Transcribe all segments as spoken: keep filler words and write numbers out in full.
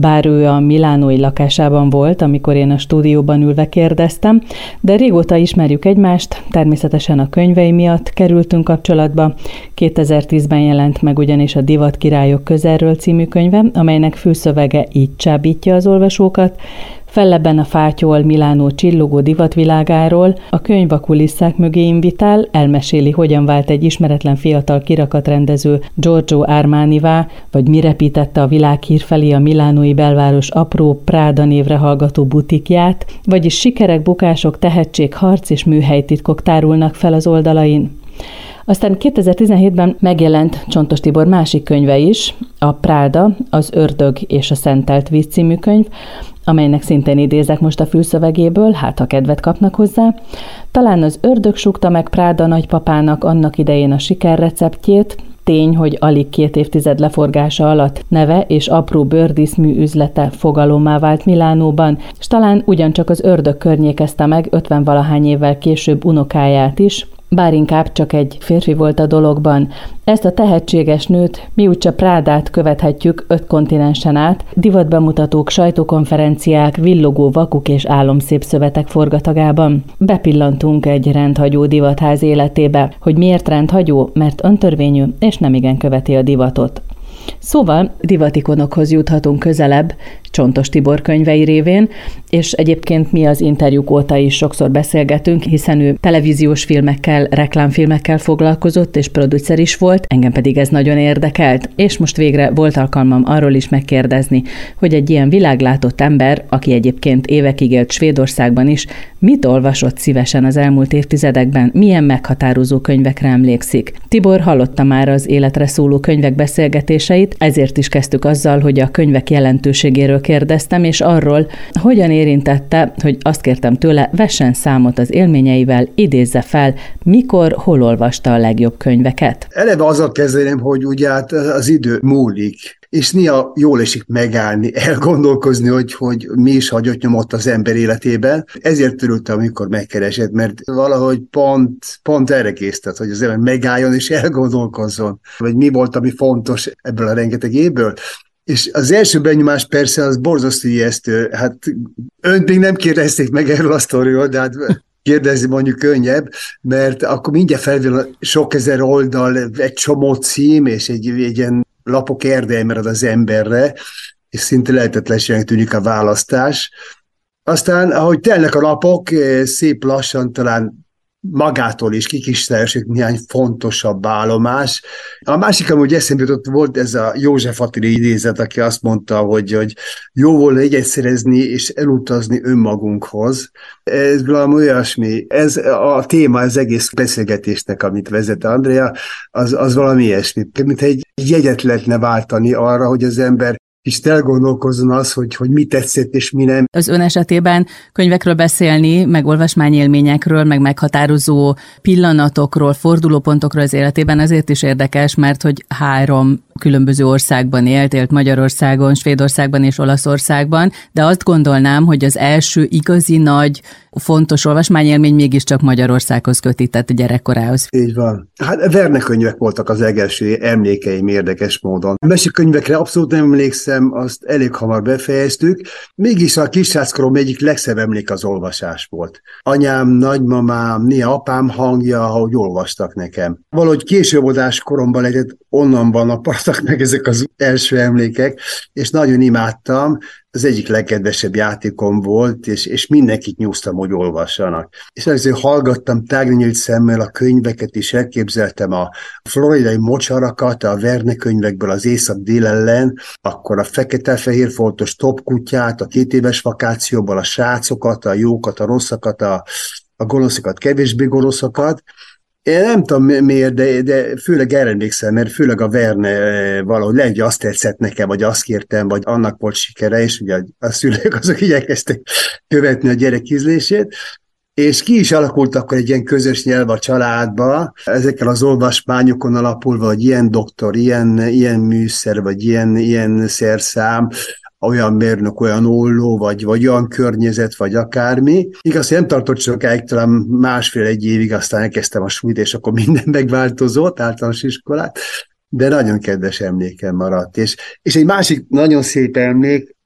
bár ő a milánói lakásában volt, amikor én a stúdióban ülve kérdeztem, de régóta ismerjük egymást, természetesen a könyvei miatt kerültünk kapcsolatba. kétezer-tízben jelent meg ugyanis a Divat királyok közelről című könyve, amelynek fülszövege így csábítja az olvasókat. Fellebben a fátyol Milánó csillogó divatvilágáról, a könyv a kulisszák mögé invitál, elmeséli, hogyan vált egy ismeretlen fiatal kirakatrendező Giorgio Armanivá, vagy mi repítette a világhír felé a milánói belváros apró Prada névre hallgató butikját, vagyis sikerek, bukások, tehetség, harc és műhelytitkok tárulnak fel az oldalain. Aztán kétezer-tizenhétben megjelent Csontos Tibor másik könyve is, a Práda, az ördög és a szentelt víz című könyv, amelynek szintén idézek most a fülszövegéből, hát ha kedvet kapnak hozzá. Talán az ördög súgta meg Práda nagypapának annak idején a sikerreceptjét, tény, hogy alig két évtized leforgása alatt neve és apró bőrdíszmű üzlete fogalommá vált Milánóban, és talán ugyancsak az ördög környékezte meg ötvenvalahány évvel később unokáját is, bár inkább csak egy férfi volt a dologban. Ezt a tehetséges nőt mi úgyse Prádát követhetjük öt kontinensen át, divatbemutatók, sajtókonferenciák, villogó vakuk és álomszép szövetek forgatagában. Bepillantunk egy rendhagyó divatház életébe. Hogy miért rendhagyó? Mert öntörvényű és nemigen követi a divatot. Szóval divatikonokhoz juthatunk közelebb Csontos Tibor könyvei révén, és egyébként mi az interjúk óta is sokszor beszélgetünk, hiszen ő televíziós filmekkel, reklámfilmekkel foglalkozott, és producer is volt, engem pedig ez nagyon érdekelt, és most végre volt alkalmam arról is megkérdezni, hogy egy ilyen világlátott ember, aki egyébként évekig élt Svédországban is, mit olvasott szívesen az elmúlt évtizedekben, milyen meghatározó könyvekre emlékszik. Tibor hallotta már az életre szóló könyvek beszélgetéseit, ezért is kezdtük azzal, hogy a könyvek jelentőségéről kérdeztem, és arról, hogyan érintette, hogy azt kértem tőle, vessen számot az élményeivel, idézze fel, mikor, hol olvasta a legjobb könyveket. Eleve azzal kezdeném, hogy ugye hát az idő múlik, és néha jól esik megállni, elgondolkozni, hogy, hogy mi is hagyott nyomot az ember életében. Ezért örültem, amikor megkeresett, mert valahogy pont, pont erre készített, hogy az ember megálljon és elgondolkozzon, vagy mi volt, ami fontos ebből a rengeteg évből. És az első benyomás persze az borzasztó ijesztő. Hát önt még nem kérdezték meg erről a sztoriról, de hát kérdezni mondjuk könnyebb, mert akkor mindjárt felvill sok ezer oldal, egy csomó cím, és egy, egy ilyen lapok erdeje marad az emberre, és szinte lehetetlenségnek tűnik a választás. Aztán, ahogy telnek a napok, szép lassan talán magától is kikristályosít néhány fontosabb állomás. A másik, amúgy eszembe jutott, volt ez a József Attila idézet, aki azt mondta, hogy, hogy jó volna egyet szerezni és elutazni önmagunkhoz. Ez valami olyasmi. Ez a téma az egész beszélgetésnek, amit vezet Andrea, az, az valami ilyesmi. Mint egy jegyet lehetne váltani arra, hogy az ember és elgondolkozzon az, hogy, hogy mi tetszett és mi nem. Az ön esetében könyvekről beszélni, meg olvasmányélményekről, meg meghatározó pillanatokról, fordulópontokról az életében azért is érdekes, mert hogy három különböző országban élt, élt Magyarországon, Svédországban és Olaszországban, de azt gondolnám, hogy az első igazi nagy, fontos olvasmányélmény mégiscsak Magyarországhoz köti, tehát a gyerekkorához. Így van. Hát Verne könyvek voltak az legelső emlékeim érdekes módon. A mesekönyvekre abszolút nem emlékszem, azt elég hamar befejeztük. Mégis a kisráckorom egyik legszebb emlék az olvasás volt. Anyám, nagymamám, néha apám hangja, ahogy olvastak nekem. Valahogy későbbodás koromban lehetett, onnan vannak meg ezek az első emlékek, és nagyon imádtam. Az egyik legkedvesebb játékom volt, és, és mindenkit nyúztam, hogy olvassanak. És azért hallgattam tágnyílt szemmel a könyveket, és elképzeltem a floridai mocsarakat, a Verne könyvekből az észak-dél ellen, akkor a fekete-fehér foltos topkutyát, a két éves vakációból a srácokat, a jókat, a rosszakat, a, a gonoszokat, kevésbé gonoszokat. Én nem tudom miért, de, de főleg erre emlékszem, mert főleg a Verne valahogy lehet, hogy azt tetszett nekem, vagy azt kértem, vagy annak volt sikere, és ugye a szülők azok igyekeztek követni a gyerek ízlését, és ki is alakult akkor egy ilyen közös nyelv a családba, ezekkel az olvasmányokon alapulva, hogy ilyen doktor, ilyen, ilyen műszer, vagy ilyen, ilyen szerszám, olyan mérnök, olyan olló, vagy, vagy olyan környezet, vagy akármi. Igaz, nem tartott sokáig, talán másfél-egy évig, aztán elkezdtem a súlyt, és akkor minden megváltozott, általános iskolát, de nagyon kedves emlékem maradt. És, és egy másik nagyon szép emlék,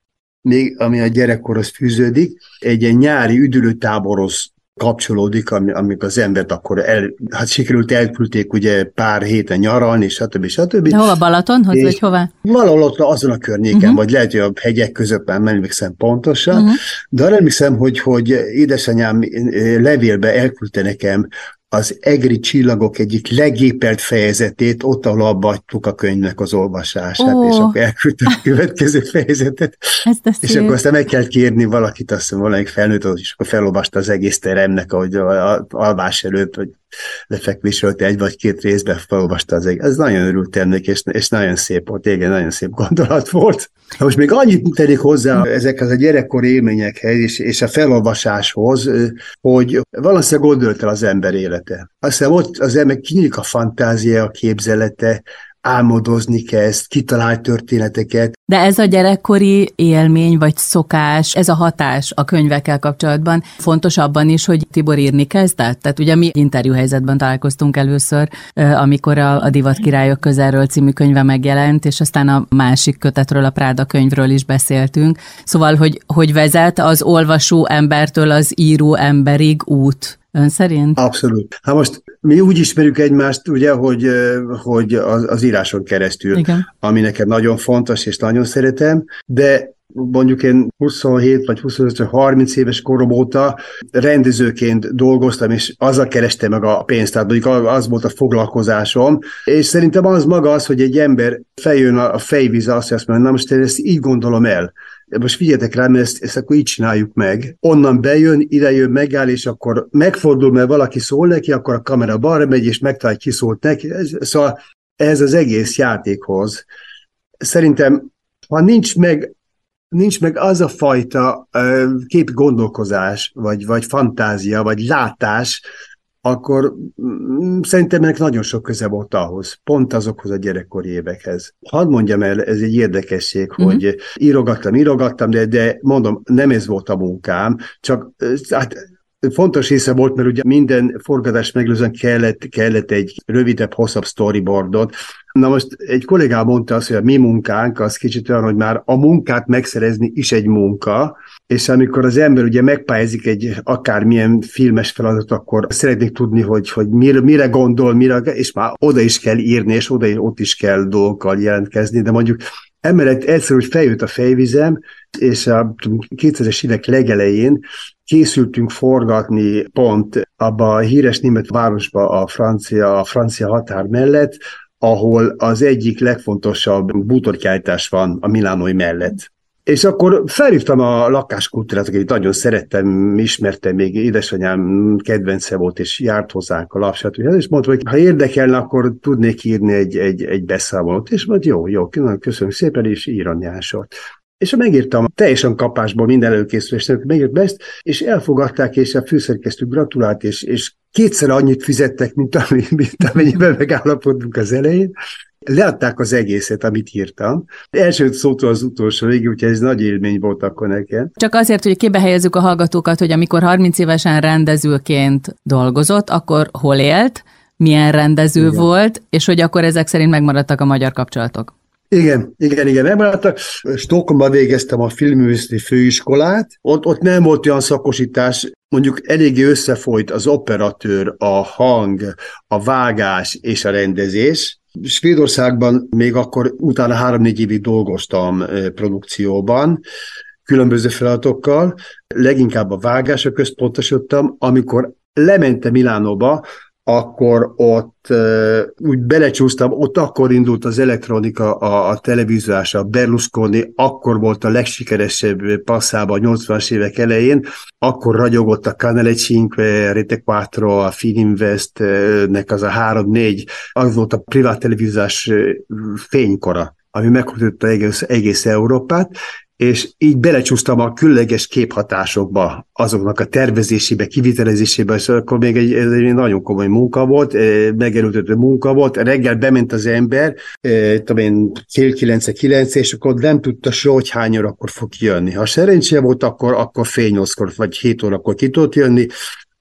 még ami a gyerekkorhoz fűződik, egy ilyen nyári üdülőtáborhoz kapcsolódik, amikor az embert akkor el, hát sikerült elküldték ugye pár héten nyaralni, stb. stb. De hova, Balatonhoz, vagy hova? Valahol ott azon a környéken, uh-huh. vagy lehet, hogy a hegyek között már nem emlékszem pontosan, uh-huh. de arra emlékszem, hogy, hogy édesanyám levélbe elküldte nekem az egri csillagok egyik legépelt fejezetét, ott, ahol abbahagytuk a könyvnek az olvasását, oh. és akkor elküldtem a következő fejezetet, és akkor aztán meg kell kérni valakit, azt hiszem valamelyik felnőtt, és akkor felolvasta az egész teremnek, ahogy alvás előtt, vagy lefekvés előtt egy vagy két részben felolvasta az egész. Ez nagyon örültem neki, és, és nagyon szép volt, igen, nagyon szép gondolat volt. Most még annyit tennék hozzá ezekhez a gyerekkori élményekhez, és, és a felolvasáshoz, hogy valószínűleg ott dölt el az ember élete. Aztán ott az ember kinyílik a fantázia, a képzelete, álmodozni kezd, kitalált történeteket. De ez a gyerekkori élmény vagy szokás, ez a hatás a könyvekkel kapcsolatban fontos abban is, hogy Tibor írni kezdett? Tehát ugye mi interjúhelyzetben találkoztunk először, amikor a, a Divat királyok közelről című könyve megjelent, és aztán a másik kötetről, a Práda könyvről is beszéltünk. Szóval, hogy, hogy vezet az olvasó embertől az író emberig út. Ön szerint? Abszolút. Hát most mi úgy ismerjük egymást, ugye, hogy, hogy az, az íráson keresztül, igen. ami nekem nagyon fontos, és nagyon szeretem, de mondjuk én huszonhét vagy huszonöt vagy harminc éves korom óta rendezőként dolgoztam, és azzal kerestem meg a pénzt, tehát mondjuk az volt a foglalkozásom, és szerintem az maga az, hogy egy ember feljön a fejvíz, azt mondja, na most én ezt így gondolom el. Most figyeljetek rá, mert ezt, ezt akkor így csináljuk meg. Onnan bejön, ide jön, megáll, és akkor megfordul, mert valaki szól neki, akkor a kamera balra megy, és megtalálja, ki szólt neki. Ez, szóval ez az egész játékhoz. Szerintem, ha nincs meg, nincs meg az a fajta uh, képi gondolkozás, vagy, vagy fantázia, vagy látás, akkor mm, szerintem ennek nagyon sok köze volt ahhoz, pont azokhoz a gyerekkori évekhez. Hadd mondjam el, ez egy érdekesség, mm-hmm. hogy írogattam, írogattam, de, de mondom, nem ez volt a munkám, csak hát fontos része volt, mert ugye minden forgatás megelőzően kellett, kellett egy rövidebb, hosszabb storyboardot. Na most egy kollégám mondta azt, hogy a mi munkánk az kicsit olyan, hogy már a munkát megszerezni is egy munka, és amikor az ember ugye megpályázik egy akármilyen filmes feladat, akkor szeretnék tudni, hogy, hogy mire, mire gondol, mire, és már oda is kell írni, és oda, ott is kell dolgokkal jelentkezni, de mondjuk emellett egyszer, hogy feljött a fejvizem, és a kétezres évek legelején készültünk forgatni pont abba a híres német városba a francia, a francia határ mellett, ahol az egyik legfontosabb bútorkiállítás van a milánói mellett. És akkor felhívtam a lakáskultúrát, akit nagyon szerettem, ismertem, még édesanyám kedvence volt, és járt hozzánk a lapsát, és mondta, hogy ha érdekelne, akkor tudnék írni egy, egy, egy beszámolót. És mondta, jó, jó, köszönöm szépen, és írni sort. És megírtam teljesen kapásból minden előkészülést, megírtam ezt, és elfogadták, és a főszerkesztő gratulált, és, és kétszer annyit fizettek, mint, ami, mint amennyiben megállapodtunk az elején. Leadták az egészet, amit írtam. Első szótól az utolsó végig, úgyhogy ez nagy élmény volt akkor nekem. Csak azért, hogy képbe helyezzük a hallgatókat, hogy amikor harminc évesen rendezőként dolgozott, akkor hol élt, milyen rendező igen. volt, és hogy akkor ezek szerint megmaradtak a magyar kapcsolatok. Igen, igen, igen, megmaradtak. Stockholmban végeztem a filmművészeti főiskolát, ott, ott nem volt olyan szakosítás, mondjuk eléggé összefolyt az operatőr, a hang, a vágás és a rendezés. Svédországban még akkor utána három-négy évig dolgoztam produkcióban, különböző feladatokkal, leginkább a vágásra központosítottam, amikor lementem Milánóba, akkor ott uh, úgy belecsúsztam, ott akkor indult az elektronika, a, a televíziós, a Berlusconi, akkor volt a legsikeresebb passzában a nyolcvanas évek elején, akkor ragyogott a Canale cinque, Rete quattro, a Fininvest-nek az a három-négy, az volt a privát televíziós fénykora, ami meghúzta egész, egész Európát, és így belecsúsztam a különleges képhatásokba, azoknak a tervezésébe, kivitelezésébe, és akkor még egy, ez egy nagyon komoly munka volt, megerőltető munka volt, reggel bement az ember, tudom én, fél kilenc, kilenc, és akkor nem tudta soha, hogy hány órakor fog jönni. Ha szerencse volt, akkor, akkor fél nyolckor, vagy hét órakor ki tudott jönni,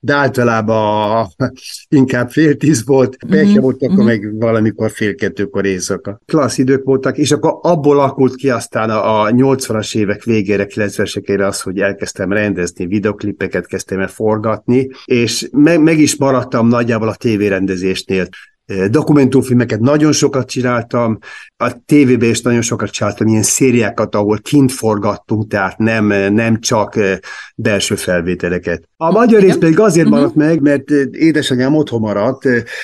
de általában inkább fél tíz volt, pehje mm-hmm. volt, akkor mm-hmm. meg valamikor fél kettőkor éjszaka. Klassz idők voltak, és akkor abból alakult ki aztán a, a nyolcvanas évek végére, kilencvenesek évre az, hogy elkezdtem rendezni, videoklipeket kezdtem el forgatni, és meg, meg is maradtam nagyjából a tévérendezésnél. Dokumentumfilmeket nagyon sokat csináltam, a tévében is nagyon sokat csináltam, ilyen szériákat, ahol kint forgattunk, tehát nem, nem csak belső felvételeket. A magyar rész pedig azért uh-huh. maradt meg, mert édesanyám otthon maradt,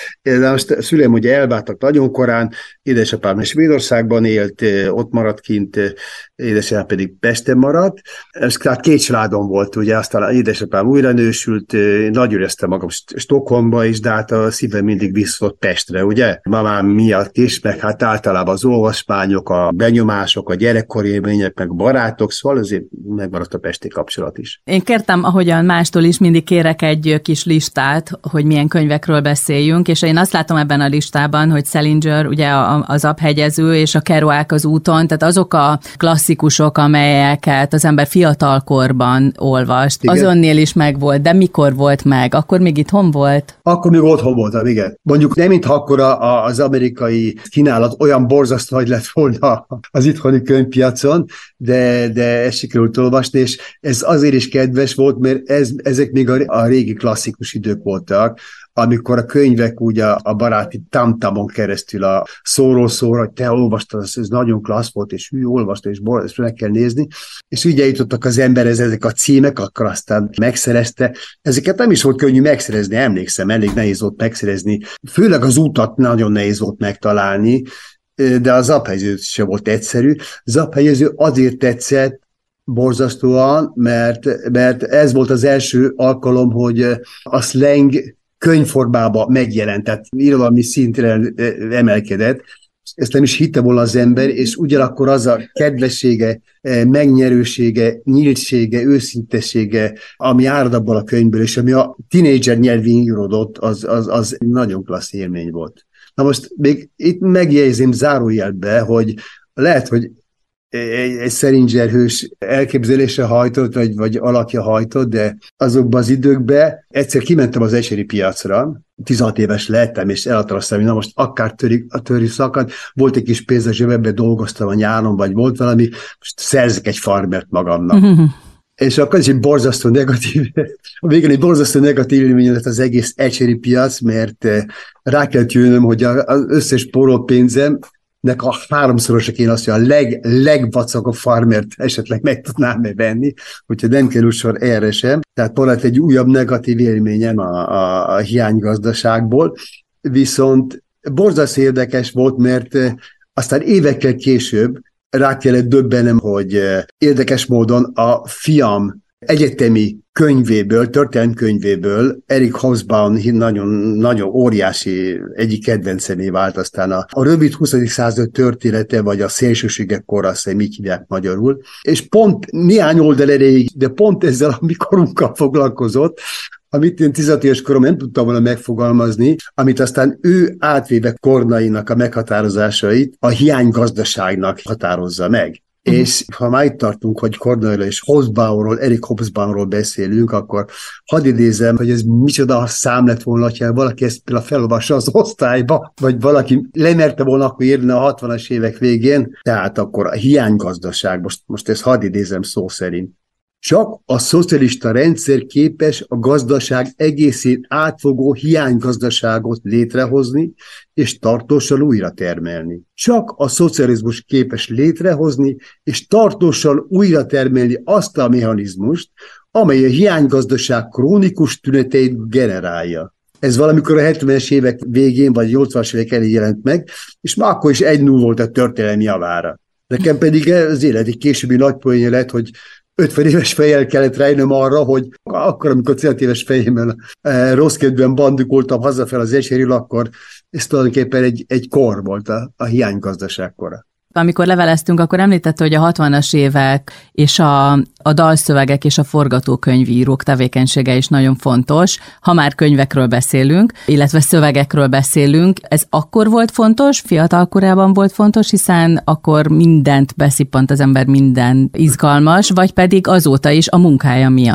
de most a szüleim ugye elváltak nagyon korán, édesapám Svédországban élt, ott maradt kint, édesanyám pedig Pesten maradt, és tehát két családom volt, ugye aztán édesapám újra nősült, nagyon éreztem magam Stockholmba is, de hát a szívem mindig visszatott Pestre, ugye? Mamám miatt is, meg hát általában az olvasmányok, a benyomások, a gyerekkori élmények, meg barátok, szóval azért megmaradt a pesti kapcsolat is. Én kértem, ahogyan mástól is mindig kérek egy kis listát, hogy milyen könyvekről beszéljünk, és én azt látom ebben a listában, hogy Salinger, ugye az Abhegyező és a Kerouac az úton, tehát azok a klasszikusok, amelyeket az ember fiatalkorban olvast. Igen. Az önnél is megvolt, de mikor volt meg? Akkor még itthon volt? Akkor még otthon voltam, igen. Mondjuk nem mintha akkor a, az amerikai kínálat olyan borzasztó nagy lett volna az itthoni könyvpiacon, de, de ezt sikerült olvasni, és ez azért is kedves volt, mert ez, ezek még a, a régi klasszikus idők voltak, amikor a könyvek úgy a, a baráti tamtamon keresztül a szóról szóra, hogy te olvastad, ez nagyon klassz volt, és hű, olvasta, és bor, ezt meg kell nézni, és ugye jutottak az emberhez ezek a címek, akkor aztán megszerezte. Ezeket nem is volt könnyű megszerezni, emlékszem, elég nehéz volt megszerezni, főleg az utat nagyon nehéz volt megtalálni, de az Abhegyező sem volt egyszerű. Az Abhegyező azért tetszett borzasztóan, mert, mert ez volt az első alkalom, hogy a slang könyvformába megjelent, tehát irodalmi szintre emelkedett. Ezt nem is hitte volna az ember, és ugyanakkor az a kedvessége, megnyerősége, nyíltsége, őszintessége, ami árad abban a könyvből, és ami a tínédzser nyelvén íródott, az, az, az nagyon klassz élmény volt. Na most még itt megjegyzem zárójelbe, hogy lehet, hogy egy, egy Salinger hős elképzelése hajtott, vagy, vagy alakja hajtott, de azokban az időkben egyszer kimentem az eséri piacra, tizenhat éves lettem, és eladtam azt, hogy na most akár töri, a töri szakad, volt egy kis pénz a zsebembe, dolgoztam a nyáron, vagy volt valami, most szerzek egy farmert magamnak. Uh-huh. És akkor ez egy borzasztó negatív, a végén egy borzasztó negatív élmény lett az egész eséri piac, mert rá kellett jönnöm, hogy az összes spórolt pénzem, nek a háromszorosak én azt, hogy a leg, legvacakabb farmert esetleg meg tudnám venni, hogyha nem kerül sor erre sem. Tehát maradt egy újabb negatív élményem a, a, a hiánygazdaságból. Viszont borzasztó érdekes volt, mert aztán évekkel később rá kellett döbbenem, hogy érdekes módon a fiam egyetemi könyvéből, történelmi könyvéből Erik Hobsbawm nagyon, nagyon óriási egyik kedvencené vált, aztán a, a rövid huszadik század története, vagy a szélsőségek kora, azt hiszem, így hívják magyarul, és pont néhány oldal erejéig, de pont ezzel a mi korunkkal foglalkozott, amit én tizenhat éves korom nem tudtam volna megfogalmazni, amit aztán ő átvéve Kornainak a meghatározásait a hiánygazdaságnak határozza meg. Uh-huh. És ha már itt tartunk, hogy Kornairól és Hobsbawmról, Erik Hobsbawmról beszélünk, akkor hadd idézem, hogy ez micsoda szám lett volna, ha valaki ezt például felolvassa az osztályba, vagy valaki lemerte volna akkor írni a hatvanas évek végén, tehát akkor a hiánygazdaság, most, most ezt hadd idézem szó szerint. Csak a szocialista rendszer képes a gazdaság egészét átfogó hiánygazdaságot létrehozni és tartósan újra termelni. Csak a szocializmus képes létrehozni és tartósan újra termelni azt a mechanizmust, amely a hiánygazdaság krónikus tüneteit generálja. Ez valamikor a hetvenes évek végén vagy nyolcvanas évek elé jelent meg, és már akkor is egy null volt a történelmi javára. Nekem pedig az élet egy későbbi nagy poénja lett, hogy ötven éves fejjel kellett rájönnöm arra, hogy akkor, amikor tizenhat éves fejemmel eh, rossz kedvűen bandukoltam hazafel az eséről, akkor ez tulajdonképpen egy, egy kor volt, a, a hiánygazdaság kora. Amikor leveleztünk, akkor említette, hogy a hatvanas évek és a, a dalszövegek és a forgatókönyvírók tevékenysége is nagyon fontos. Ha már könyvekről beszélünk, illetve szövegekről beszélünk, ez akkor volt fontos, fiatalkorában volt fontos, hiszen akkor mindent beszippant az ember, minden izgalmas, vagy pedig azóta is a munkája miatt?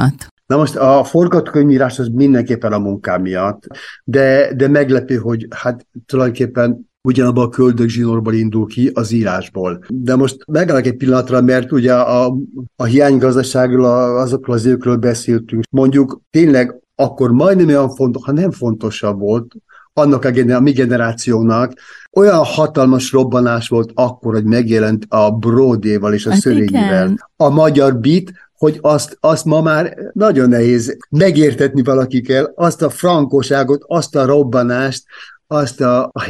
Na most a forgatókönyvírás az mindenképpen a munkám miatt, de, de meglepő, hogy hát tulajdonképpen ugyanabban a köldögzsinórból indul ki az írásból. De most megállok egy pillanatra, mert ugye a, a hiánygazdaságról, azokról az évekről beszéltünk. Mondjuk tényleg akkor majdnem olyan fontos, ha nem fontosabb volt, annak a, gener- a mi generációnak olyan hatalmas robbanás volt akkor, hogy megjelent a Bródéval és a hát Szörényivel. A magyar beat, hogy azt, azt ma már nagyon nehéz megértetni valakikkel, azt a frankoságot, azt a robbanást, azt a, a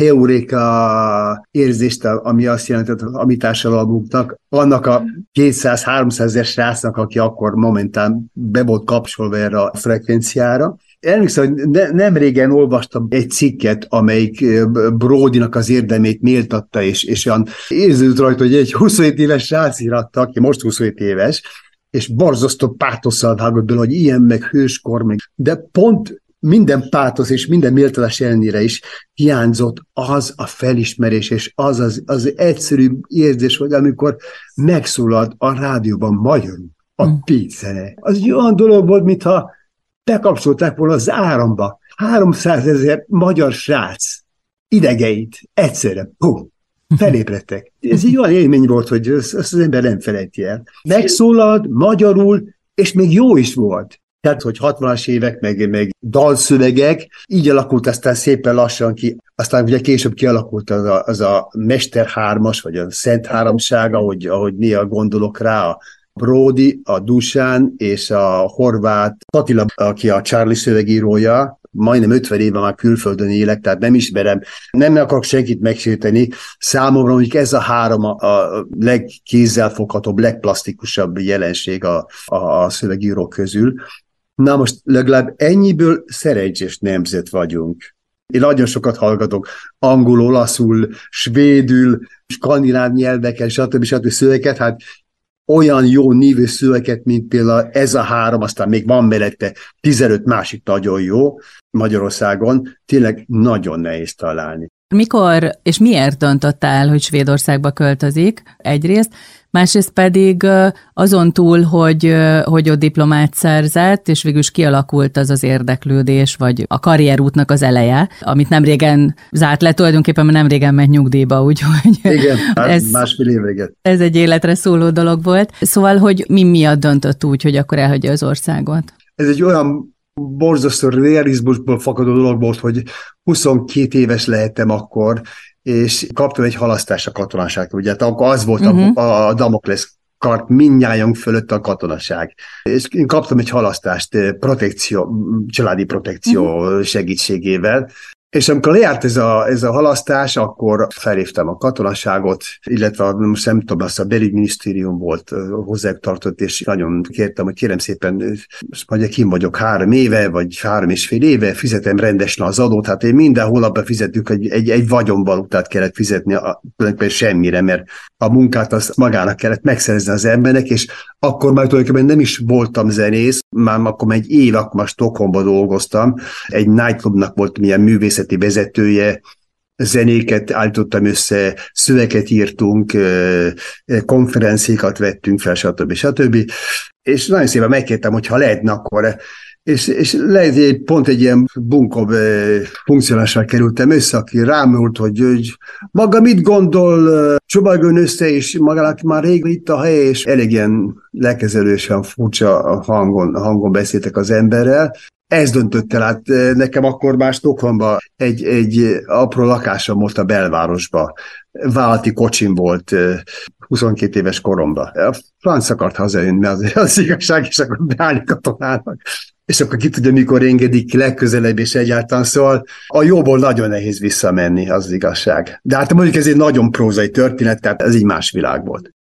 heuréka érzést, ami azt jelentett a mi társadalmunknak, annak a kétszáz-háromszázezer srácnak, aki akkor momentán be volt kapcsolva erre a frekvenciára. Emlékszem, hogy ne, nem régen olvastam egy cikket, amelyik Bródinak az érdemét méltatta, és, és olyan érződött rajta, hogy egy huszonhét éves srác íratta, aki most huszonhét éves, és borzasztó pátosszal vágott bele, hogy ilyen meg hőskor, meg. De pont minden pátosz és minden méltatás ellenére is hiányzott az a felismerés, és az az, az egyszerű érzés, hogy amikor megszólalt a rádióban magyarul a beat zene. Az egy olyan dolog volt, mintha bekapcsolták volna az áramba háromszázezer magyar srác idegeit egyszerre, pum, felébredtek. Ez egy olyan élmény volt, hogy ezt az ember nem felejti el. Megszólalt magyarul, és még jó is volt. Tehát, hogy hatvanas évek, meg, meg dalszövegek, így alakult aztán szépen lassan ki. Aztán ugye később kialakult az a, az a Mester hármas, vagy a Szent háromság, ahogy, ahogy néha gondolok rá, a Bródi, a Dusán és a Horváth Attila, aki a Charlie szövegírója, majdnem ötven éve már külföldön élek, tehát nem ismerem, nem akarok senkit megsérteni. Számomra mondjuk ez a három a, a legkézzelfoghatóbb, legplastikusabb jelenség a, a, a szövegírók közül. Na most legalább ennyiből szerencsés nemzet vagyunk. Én nagyon sokat hallgatok angol, olaszul, svédül, skandináv nyelveken, stb. stb. Szövegeket, hát olyan jó nívő szövegeket, mint például ez a három, aztán még van mellette tizenöt másik nagyon jó Magyarországon, tényleg nagyon nehéz találni. Mikor és miért döntötte, hogy Svédországba költözik egyrészt, másrészt pedig azon túl, hogy, hogy ott diplomát szerzett, és végül is kialakult az az érdeklődés, vagy a karrierútnak az eleje, amit nem régen zárt le, tulajdonképpen mert nem régen megy nyugdíjba, úgyhogy igen, ez, másfél évreget. Ez egy életre szóló dolog volt. Szóval, hogy mi miatt döntött úgy, hogy akkor elhagyja az országot? Ez egy olyan borzasztó realizmusból fakadó dolog volt, hogy huszonkét éves lehettem akkor, és kaptam egy halasztást a katonaságtól. Ugye, akkor az volt uh-huh. a, a Damoklesz kard mindnyájunk fölött a katonaság. És én kaptam egy halasztást protekció, családi protekció uh-huh. segítségével, és amikor lejárt ez a, ez a halasztás, akkor felhívtam a katonaságot, illetve most nem tudom, azt a belügyminisztérium volt hozzájuk tartott, és nagyon kértem, hogy kérem szépen, most mondja, kim vagyok három éve, vagy három és fél éve, fizetem rendesen az adót, hát én minden hónapban fizettük, egy, egy, egy vagyonvalutát kellett fizetni, a, tulajdonképpen semmire, mert a munkát azt magának kellett megszerezni az embernek, és akkor már tulajdonképpen nem is voltam zenész, már akkor egy év, akkor már Stockholmban dolgoztam, egy nightclubnak volt milyen művészeti vezetője, zenéket állítottam össze, szöveget írtunk, konferenciákat vettünk fel, stb. stb. És nagyon szépen megkértem, hogy ha lehetne, akkor és, és lehet, egy, pont egy ilyen bunkov funkcionással kerültem össze, aki rámult, hogy, hogy maga mit gondol, csobagön össze, és magának már rég itt a hely, és elég ilyen lekezelősen furcsa hangon, hangon beszéltek az emberrel. Ez döntött el, hát nekem akkor már Stockholmban egy, egy apró lakásom volt a belvárosban. Vállalati kocsim volt huszonkét éves koromban. A franc akart hazajönni, az, az igazság, és akkor beállni katonának. És akkor ki tudja, mikor engedik legközelebb, és egyáltalán, szóval a jóból nagyon nehéz visszamenni, az, az igazság. De hát mondjuk ez egy nagyon prózai történet, tehát ez így más világ volt.